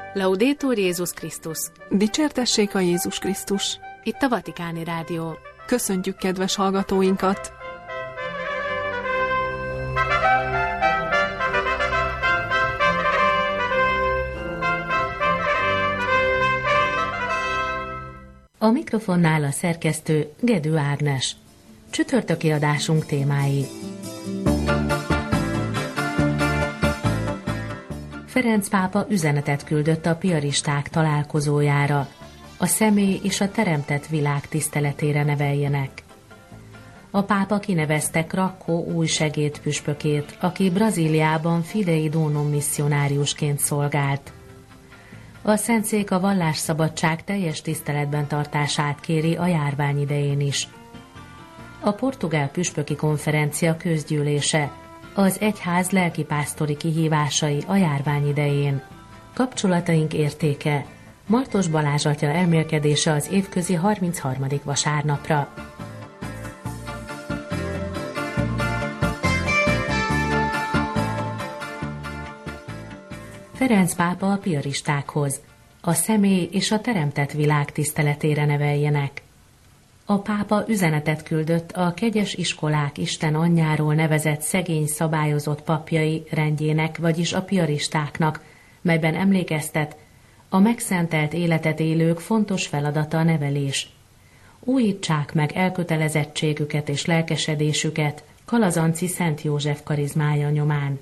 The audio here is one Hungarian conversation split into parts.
Laudetur Jézus Krisztus! Dicsértessék a Jézus Krisztus! Itt a Vatikáni Rádió. Köszöntjük kedves hallgatóinkat! A mikrofonnál a szerkesztő Gedő Ágnes. Csütörtöki adásunk témái. Ferenc pápa üzenetet küldött a piaristák találkozójára. A személy és a teremtett világ tiszteletére neveljenek. A pápa kinevezte Krakkó új segédpüspökét, aki Brazíliában Fidei Donum misszionáriusként szolgált. A Szentszék a vallásszabadság teljes tiszteletben tartását kéri a járvány idején is. A portugál püspöki konferencia közgyűlése, az egyház lelkipásztori kihívásai a járvány idején. Kapcsolataink értéke, Martos Balázs atya elmélkedése az évközi 33. vasárnapra. Ferenc pápa a piaristákhoz. A személy és a teremtett világ tiszteletére neveljenek. A pápa üzenetet küldött a kegyes iskolák Isten anyjáról nevezett szegény szabályozott papjai rendjének, vagyis a piaristáknak, melyben emlékeztet, a megszentelt életet élők fontos feladata a nevelés. Újítsák meg elkötelezettségüket és lelkesedésüket Kalazanci Szent József karizmája nyomán.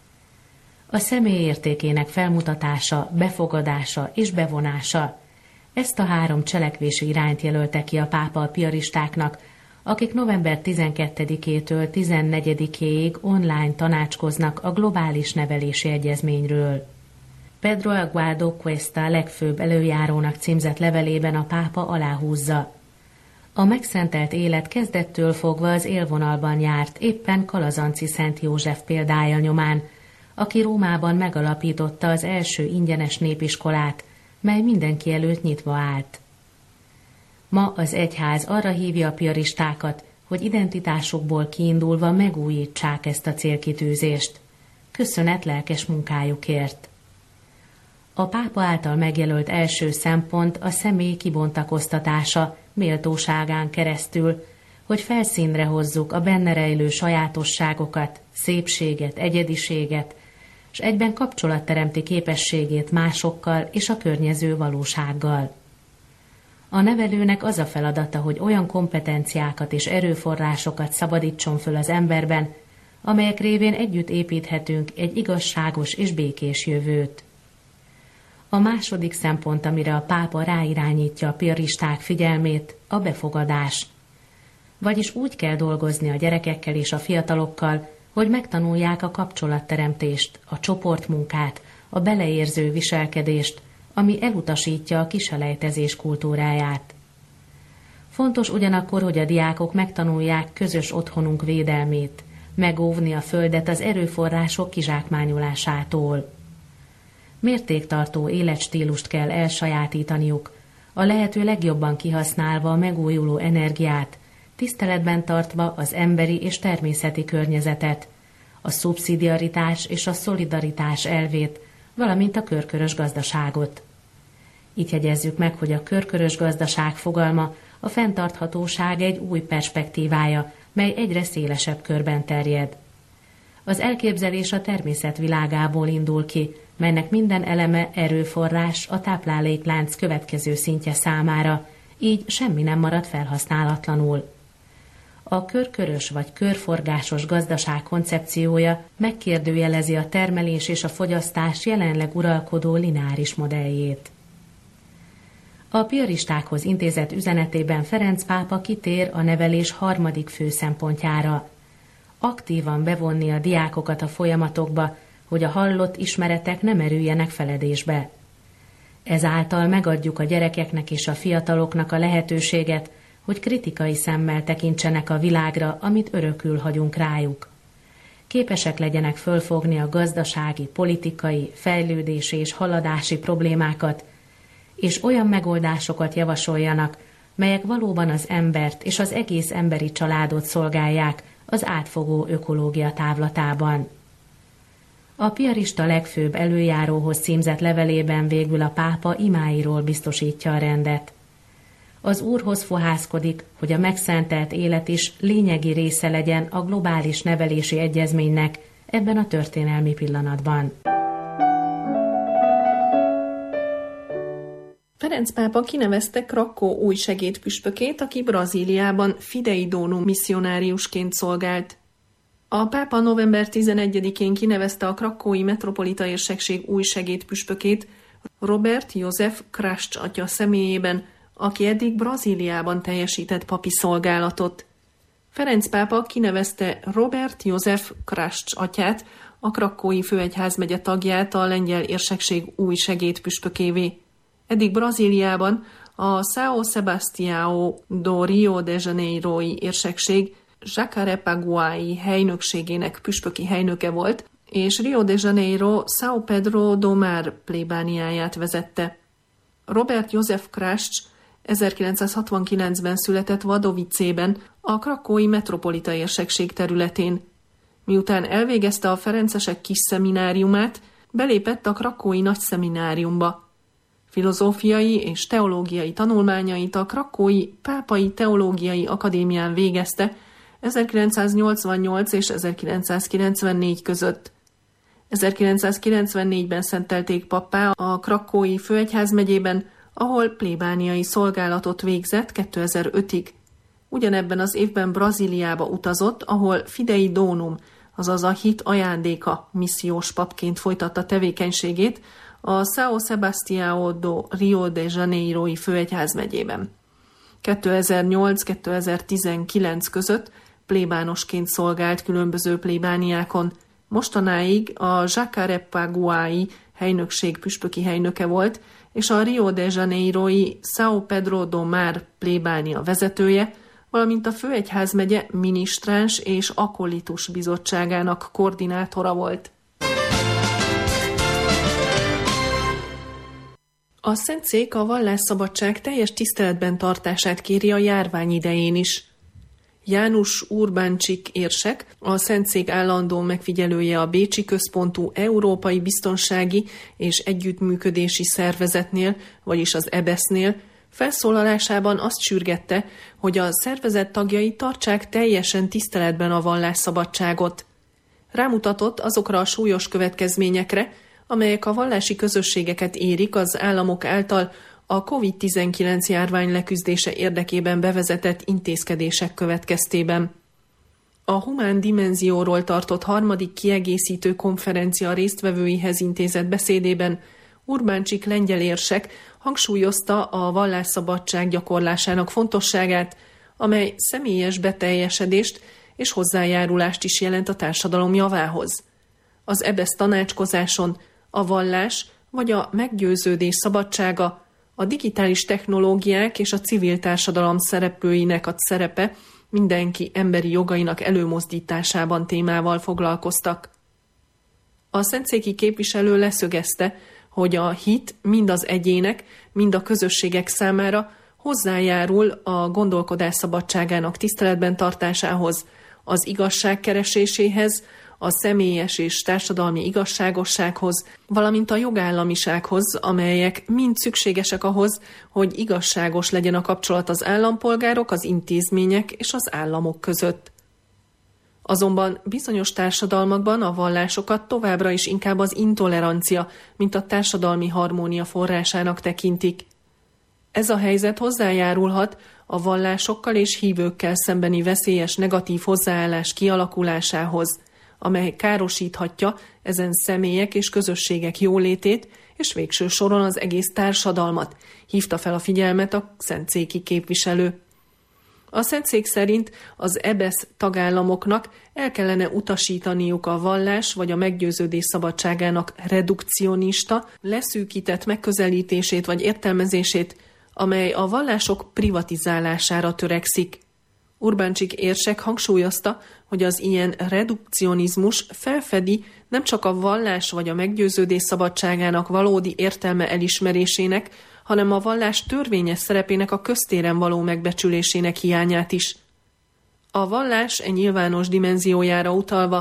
A személy értékének felmutatása, befogadása és bevonása. Ezt a 3 cselekvési irányt jelölte ki a pápa a piaristáknak, akik november 12-től 14-ig online tanácskoznak a globális nevelési egyezményről. Pedro Aguado Cuesta legfőbb előjárónak címzett levelében a pápa aláhúzza. A megszentelt élet kezdettől fogva az élvonalban járt, éppen Kalazanci Szent József példája nyomán, aki Rómában megalapította az első ingyenes népiskolát, mely mindenki előtt nyitva állt. Ma az egyház arra hívja a piaristákat, hogy identitásukból kiindulva megújítsák ezt a célkitűzést. Köszönet lelkes munkájukért. A pápa által megjelölt első szempont a személy kibontakoztatása méltóságán keresztül, hogy felszínre hozzuk a benne rejlő sajátosságokat, szépséget, egyediséget, és egyben kapcsolatteremti képességét másokkal és a környező valósággal. A nevelőnek az a feladata, hogy olyan kompetenciákat és erőforrásokat szabadítson föl az emberben, amelyek révén együtt építhetünk egy igazságos és békés jövőt. A második szempont, amire a pápa ráirányítja a piaristák figyelmét, a befogadás. Vagyis úgy kell dolgozni a gyerekekkel és a fiatalokkal, hogy megtanulják a kapcsolatteremtést, a csoportmunkát, a beleérző viselkedést, ami elutasítja a kiselejtezés kultúráját. Fontos ugyanakkor, hogy a diákok megtanulják közös otthonunk védelmét, megóvni a földet az erőforrások kizsákmányolásától. Mértéktartó életstílust kell elsajátítaniuk, a lehető legjobban kihasználva a megújuló energiát, tiszteletben tartva az emberi és természeti környezetet, a szubszidiaritás és a szolidaritás elvét, valamint a körkörös gazdaságot. Itt jegyezzük meg, hogy a körkörös gazdaság fogalma a fenntarthatóság egy új perspektívája, mely egyre szélesebb körben terjed. Az elképzelés a természet világából indul ki, melynek minden eleme erőforrás a tápláléklánc következő szintje számára, így semmi nem marad felhasználatlanul. A körkörös vagy körforgásos gazdaság koncepciója megkérdőjelezi a termelés és a fogyasztás jelenleg uralkodó lineáris modelljét. A piaristákhoz intézett üzenetében Ferenc pápa kitér a nevelés 3. fő szempontjára. Aktívan bevonni a diákokat a folyamatokba, hogy a hallott ismeretek ne merüljenek feledésbe. Ezáltal megadjuk a gyerekeknek és a fiataloknak a lehetőséget, hogy kritikai szemmel tekintsenek a világra, amit örökül hagyunk rájuk. Képesek legyenek fölfogni a gazdasági, politikai, fejlődési és haladási problémákat, és olyan megoldásokat javasoljanak, melyek valóban az embert és az egész emberi családot szolgálják az átfogó ökológia távlatában. A piarista legfőbb előjáróhoz címzett levelében végül a pápa imáiról biztosítja a rendet. Az Úrhoz fohászkodik, hogy a megszentelt élet is lényegi része legyen a globális nevelési egyezménynek ebben a történelmi pillanatban. Ferenc pápa kinevezte Krakkó új segédpüspökét, aki Brazíliában Fidei Donum misszionáriusként szolgált. A pápa november 11-én kinevezte a krakkói metropolita érsekség új segédpüspökét, Robert József Krascs atya személyében, aki eddig Brazíliában teljesített papi szolgálatot. Ferenc pápa kinevezte Robert József Krascs atyát, a krakkói főegyházmegye tagját a lengyel érsekség új segédpüspökévé. Eddig Brazíliában a São Sebastião do Rio de Janeiro-i érsekség Jacarepaguái helynökségének püspöki helynöke volt, és Rio de Janeiro São Pedro do Mar plébániáját vezette. Robert József Krascs 1969-ben született Wadowicében, a krakkói metropolita érsekség területén. Miután elvégezte a ferencesek kis szemináriumát, belépett a krakkói nagy szemináriumba. Filozófiai és teológiai tanulmányait a krakkói Pápai Teológiai Akadémián végezte 1988 és 1994 között. 1994-ben szentelték pappá a krakkói főegyházmegyében, ahol plébániai szolgálatot végzett 2005-ig. Ugyanebben az évben Brazíliába utazott, ahol Fidei Donum, azaz a hit ajándéka missziós papként folytatta tevékenységét a São Sebastião do Rio de Janeiro-i főegyházmegyében. 2008-2019 között plébánosként szolgált különböző plébániákon, mostanáig a Jacarepaguái helynökség püspöki helynöke volt, és a Rio de Janeiro-i São Pedro do Mar plébánia vezetője, valamint a főegyházmegye minisztráns és akolitus bizottságának koordinátora volt. A Szentszék a vallásszabadság teljes tiszteletben tartását kéri a járvány idején is. János Urbáncsik érsek, a Szentszék állandó megfigyelője a bécsi központú Európai Biztonsági és Együttműködési Szervezetnél, vagyis az EBESZ-nél, felszólalásában azt sürgette, hogy a szervezet tagjai tartsák teljesen tiszteletben a vallásszabadságot. Rámutatott azokra a súlyos következményekre, amelyek a vallási közösségeket érik az államok által a COVID-19 járvány leküzdése érdekében bevezetett intézkedések következtében. A humán dimenzióról tartott 3. kiegészítő konferencia résztvevőihez intézett beszédében Urbáncsik lengyel érsek hangsúlyozta a vallásszabadság gyakorlásának fontosságát, amely személyes beteljesedést és hozzájárulást is jelent a társadalom javához. Az EBESZ tanácskozáson a vallás vagy a meggyőződés szabadsága, a digitális technológiák és a civil társadalom szereplőinek a szerepe mindenki emberi jogainak előmozdításában témával foglalkoztak. A szentszéki képviselő leszögezte, hogy a hit mind az egyének, mind a közösségek számára hozzájárul a gondolkodás szabadságának tiszteletben tartásához, az igazság kereséséhez, a személyes és társadalmi igazságossághoz, valamint a jogállamisághoz, amelyek mind szükségesek ahhoz, hogy igazságos legyen a kapcsolat az állampolgárok, az intézmények és az államok között. Azonban bizonyos társadalmakban a vallásokat továbbra is inkább az intolerancia, mint a társadalmi harmónia forrásának tekintik. Ez a helyzet hozzájárulhat a vallásokkal és hívőkkel szembeni veszélyes negatív hozzáállás kialakulásához, amely károsíthatja ezen személyek és közösségek jólétét, és végső soron az egész társadalmat, hívta fel a figyelmet a szentszéki képviselő. A Szentszék szerint az EBESZ tagállamoknak el kellene utasítaniuk a vallás vagy a meggyőződés szabadságának redukcionista, leszűkített megközelítését vagy értelmezését, amely a vallások privatizálására törekszik. Urbáncsik érsek hangsúlyozta, hogy az ilyen redukcionizmus felfedi nem csak a vallás vagy a meggyőződés szabadságának valódi értelme elismerésének, hanem a vallás törvényes szerepének a köztéren való megbecsülésének hiányát is. A vallás nyilvános dimenziójára utalva,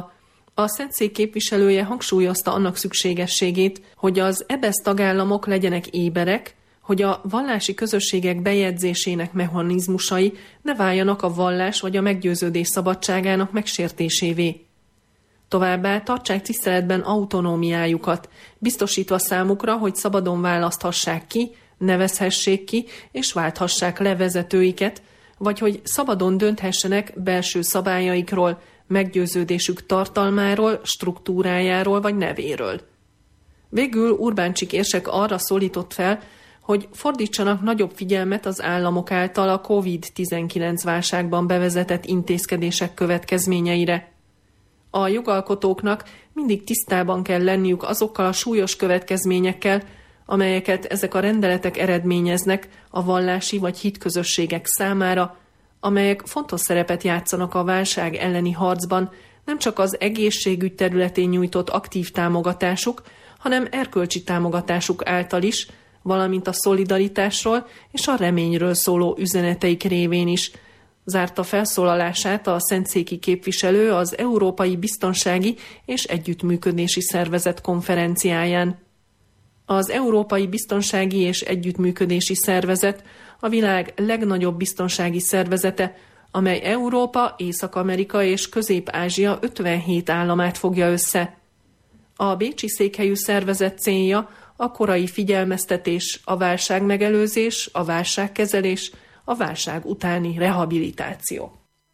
A Szentszék képviselője hangsúlyozta annak szükségességét, hogy az EBESZ tagállamok legyenek éberek, hogy a vallási közösségek bejegyzésének mechanizmusai ne váljanak a vallás vagy a meggyőződés szabadságának megsértésévé. Továbbá tartsák tiszteletben autonómiájukat, biztosítva számukra, hogy szabadon választhassák ki, nevezhessék ki és válthassák le vezetőiket, vagy hogy szabadon dönthessenek belső szabályaikról, meggyőződésük tartalmáról, struktúrájáról vagy nevéről. Végül Urbáncsik érsek arra szólított fel, hogy fordítsanak nagyobb figyelmet az államok által a COVID-19 válságban bevezetett intézkedések következményeire. A jogalkotóknak mindig tisztában kell lenniük azokkal a súlyos következményekkel, amelyeket ezek a rendeletek eredményeznek a vallási vagy hitközösségek számára, amelyek fontos szerepet játszanak a válság elleni harcban, nem csak az egészségügy területén nyújtott aktív támogatásuk, hanem erkölcsi támogatásuk által is, valamint a szolidaritásról és a reményről szóló üzeneteik révén is. Zárta felszólalását a szentszéki képviselő az Európai Biztonsági és Együttműködési Szervezet konferenciáján. Az Európai Biztonsági és Együttműködési Szervezet a világ legnagyobb biztonsági szervezete, amely Európa, Észak-Amerika és Közép-Ázsia 57 államát fogja össze. A bécsi székhelyű szervezet célja a korai figyelmeztetés, a válságmegelőzés, a válságkezelés, a válság utáni rehabilitáció.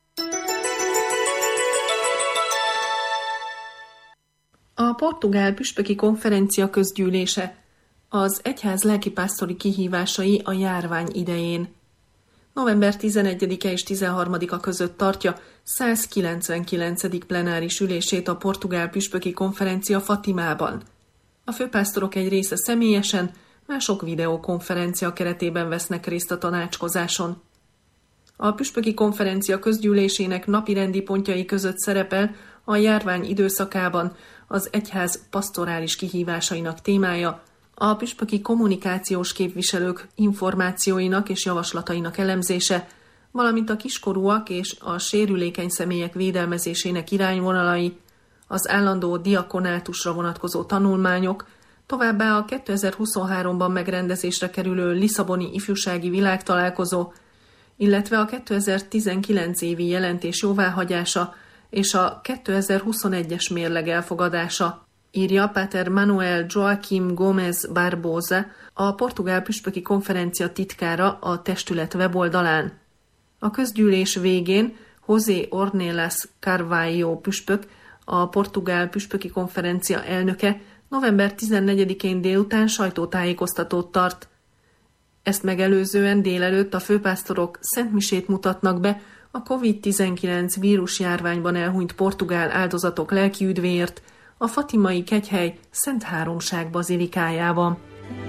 A portugál püspöki konferencia közgyűlése, az egyház lelkipásztori kihívásai a járvány idején. November 11-e és 13-a között tartja 199. plenáris ülését a portugál püspöki konferencia Fatimában. A főpásztorok egy része személyesen, mások videokonferencia keretében vesznek részt a tanácskozáson. A püspöki konferencia közgyűlésének napirendi pontjai között szerepel a járvány időszakában az egyház pasztorális kihívásainak témája, a püspöki kommunikációs képviselők információinak és javaslatainak elemzése, valamint a kiskorúak és a sérülékeny személyek védelmezésének irányvonalai, az állandó diakonátusra vonatkozó tanulmányok, továbbá a 2023-ban megrendezésre kerülő Lisszaboni ifjúsági világtalálkozó, illetve a 2019 évi jelentés jóváhagyása és a 2021-es mérleg elfogadása, írja Páter Manuel Joaquim Gómez Barbosa, a portugál püspöki konferencia titkára a testület weboldalán. A közgyűlés végén José Ornelas Carvalho püspök, a portugál püspöki konferencia elnöke november 14-én délután sajtótájékoztatót tart. Ezt megelőzően délelőtt a főpásztorok szentmisét mutatnak be a COVID-19 vírusjárványban elhunyt portugál áldozatok lelkiüdvéért a fatimai kegyhely Szent Háromság bazilikájában.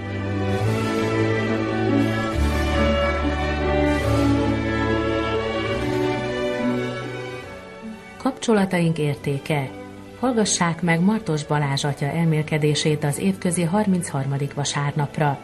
Kapcsolataink értéke. Hallgassák meg Martos Balázs atya elmélkedését az évközi 33. vasárnapra.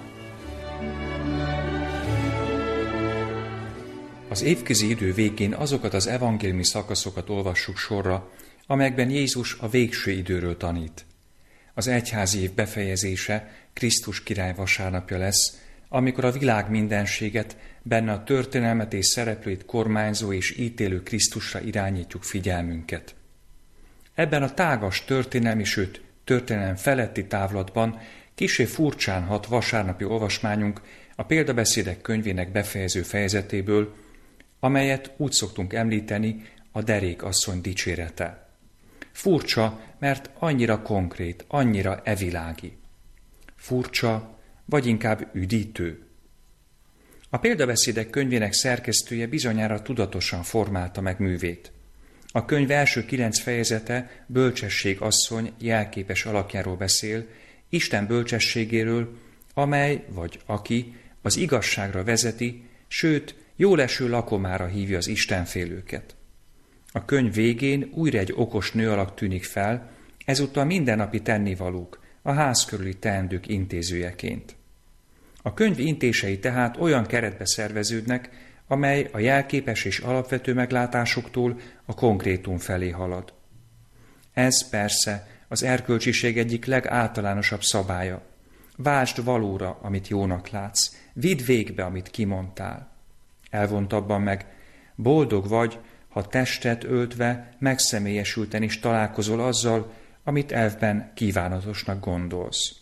Az évközi idő végén azokat az evangéliumi szakaszokat olvassuk sorra, amelyekben Jézus a végső időről tanít. Az egyházi év befejezése Krisztus király vasárnapja lesz, amikor a világ mindenséget, benne a történelmet és szereplőit kormányzó és ítélő Krisztusra irányítjuk figyelmünket. Ebben a tágas történelmi, sőt történelem feletti távlatban kissé furcsán hat vasárnapi olvasmányunk a példabeszédek könyvének befejező fejezetéből, amelyet úgy szoktunk említeni, a derék asszony dicsérete. Furcsa, mert annyira konkrét, annyira evilági. Furcsa, vagy inkább üdítő. A példabeszédek könyvének szerkesztője bizonyára tudatosan formálta meg művét. A könyv első 9 fejezete bölcsesség asszony jelképes alakjáról beszél, Isten bölcsességéről, amely vagy aki az igazságra vezeti, sőt, jóleső lakomára hívja az istenfélőket. A könyv végén újra egy okos nő alak tűnik fel, ezúttal mindennapi tennivalók, a ház körüli teendők intézőjeként. A könyv intései tehát olyan keretbe szerveződnek, amely a jelképes és alapvető meglátásoktól a konkrétum felé halad. Ez persze az erkölcsiség egyik legáltalánosabb szabálya. Váltsd valóra, amit jónak látsz, vidd végbe, amit kimondtál. Elvontabban meg, boldog vagy, ha testet öltve megszemélyesülten is találkozol azzal, amit elvben kívánatosnak gondolsz.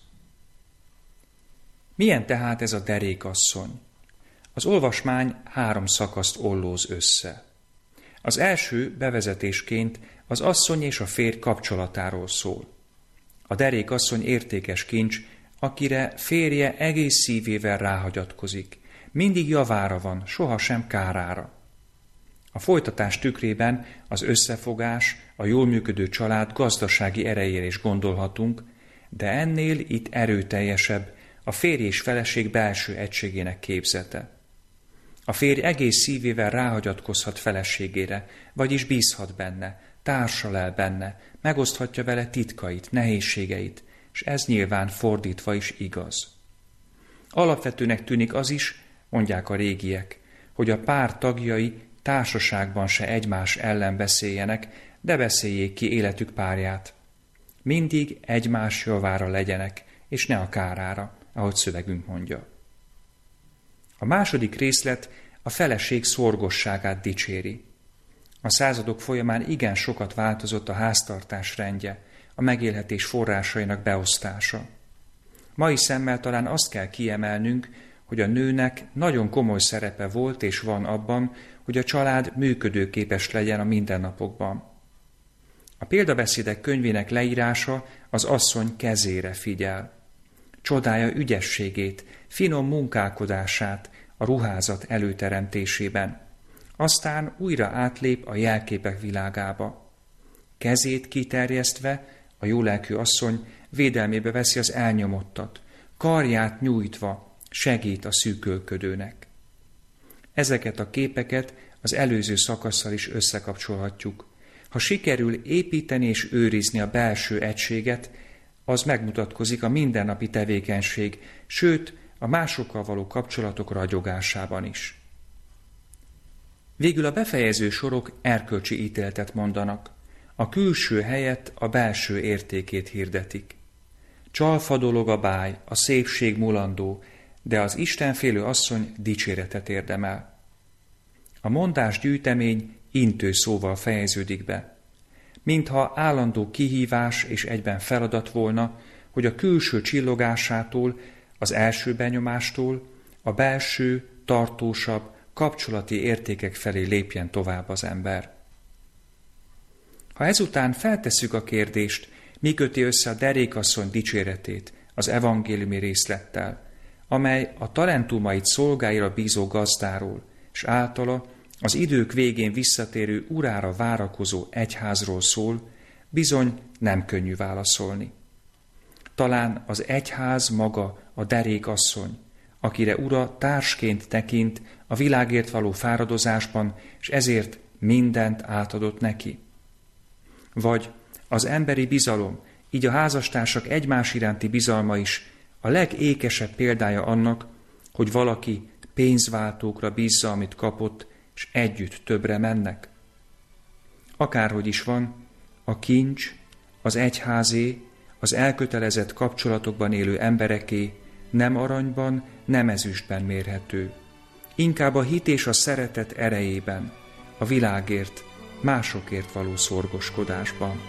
Milyen tehát ez a derékasszony? Az olvasmány 3 szakaszt ollóz össze. Az első bevezetésként az asszony és a férj kapcsolatáról szól. A derékasszony értékes kincs, akire férje egész szívével ráhagyatkozik. Mindig javára van, sohasem kárára. A folytatás tükrében az összefogás, a jól működő család gazdasági erejére is gondolhatunk, de ennél itt erőteljesebb a férj és feleség belső egységének képzete. A férj egész szívével ráhagyatkozhat feleségére, vagyis bízhat benne, társal el benne, megoszthatja vele titkait, nehézségeit, és ez nyilván fordítva is igaz. Alapvetőnek tűnik az is, mondják a régiek, hogy a pár tagjai társaságban se egymás ellen beszéljenek, de beszéljék ki életük párját. Mindig egymás javára legyenek, és ne a kárára, ahogy szövegünk mondja. A második részlet a feleség szorgosságát dicséri. A századok folyamán igen sokat változott a háztartás rendje, a megélhetés forrásainak beosztása. Mai szemmel talán azt kell kiemelnünk, hogy a nőnek nagyon komoly szerepe volt és van abban, hogy a család működőképes legyen a mindennapokban. A példabeszédek könyvének leírása az asszony kezére figyel. Csodálja ügyességét, finom munkálkodását a ruházat előteremtésében. Aztán újra átlép a jelképek világába. Kezét kiterjesztve a jólelkű asszony védelmébe veszi az elnyomottat, karját nyújtva segít a szűkölködőnek. Ezeket a képeket az előző szakasszal is összekapcsolhatjuk. Ha sikerül építeni és őrizni a belső egységet, az megmutatkozik a mindennapi tevékenység, sőt, a másokkal való kapcsolatok ragyogásában is. Végül a befejező sorok erkölcsi ítéletet mondanak. A külső helyett a belső értékét hirdetik. Csalfa dolog a báj, a szépség mulandó, de az istenfélő asszony dicséretet érdemel. A mondás gyűjtemény intő szóval fejeződik be. Mintha állandó kihívás és egyben feladat volna, hogy a külső csillogásától, az első benyomástól, a belső, tartósabb, kapcsolati értékek felé lépjen tovább az ember. Ha ezután feltesszük a kérdést, mi köti össze a derékasszony dicséretét az evangéliumi részlettel, amely a talentumait szolgáira bízó gazdáról, és általa az idők végén visszatérő urára várakozó egyházról szól, bizony nem könnyű válaszolni. Talán az egyház maga a derékasszony, akire ura társként tekint a világért való fáradozásban, és ezért mindent átadott neki. Vagy az emberi bizalom, így a házastársak egymás iránti bizalma is a legékesebb példája annak, hogy valaki pénzváltókra bízza, amit kapott, és együtt többre mennek. Akárhogy is van, a kincs, az egyházé, az elkötelezett kapcsolatokban élő embereké nem aranyban, nem ezüstben mérhető. Inkább a hit és a szeretet erejében, a világért, másokért való szorgoskodásban.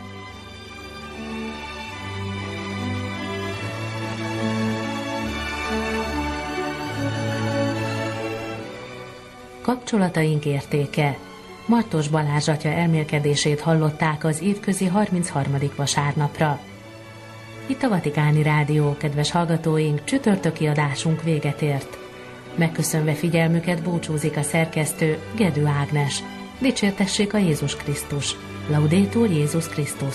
Kapcsolataink értéke. Martos Balázs atya elmélkedését hallották az évközi 33. vasárnapra. Itt a Vatikáni Rádió, kedves hallgatóink, csütörtöki adásunk véget ért. Megköszönve figyelmüket búcsúzik a szerkesztő, Gedő Ágnes. Dicsértessék a Jézus Krisztus! Laudetur Jézus Krisztus!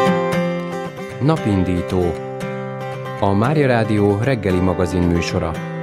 Napindító. A Mária Rádió reggeli magazin műsora.